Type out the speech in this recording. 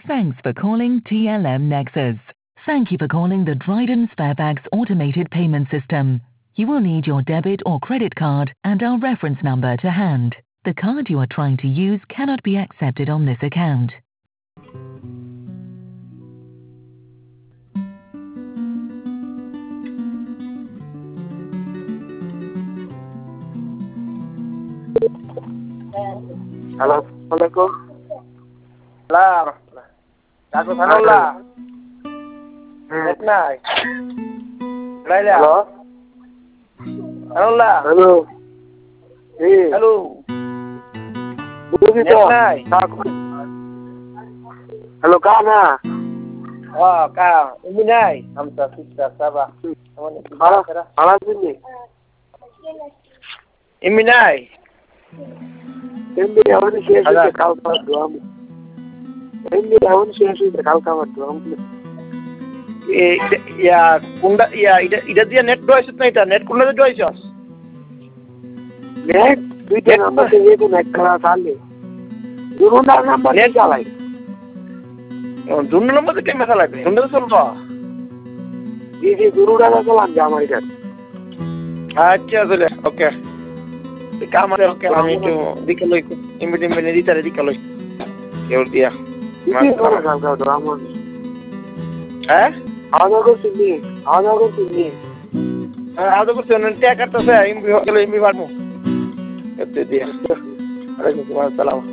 Thanks for calling TLM Nexus. Thank you for calling the Dryden Sparebags automated payment system. You will need your debit or credit card and our reference number to hand. The card you are trying to use cannot be accepted on this account. Hello আসসালামু Salam. Aku Sanullah. Net নাই। লাইলা। Hello Sanullah. Hello Hello. বুঝি তো Net নাই। Hello কানা Oh, kau. Ini নাই। Hamsa Sista Sabah. খারাপ দিন Ini নাই। এমনি এখন শেষ হয়েছে কাল খাওয়ার দোয়াম এমনি এখন শেষ হয়েছে কাল খাওয়ার দোয়াম Ya, kunda ya ida dia net dois itu ita net kunda dois jos. Net দুইটা নাম্বার থেকে তো নেট খেলা চালে দুটা নাম্বার Net চালাই Dunu nomor itu masalah itu. Dunu sulba. এই যে দুটা চালান যে আমার এটা Acha dulu. Oke. Kamar oke kami itu dikalo ikut imbe di tadi dikalo. Ya udah. দিদি করে কাল খাওয়ার দোয়াম Eh? আদা করছিনি আদা করছিনি Ada person nanti akan terus imbi kalau imbi baru. Itu dia. Waalaikumsalam.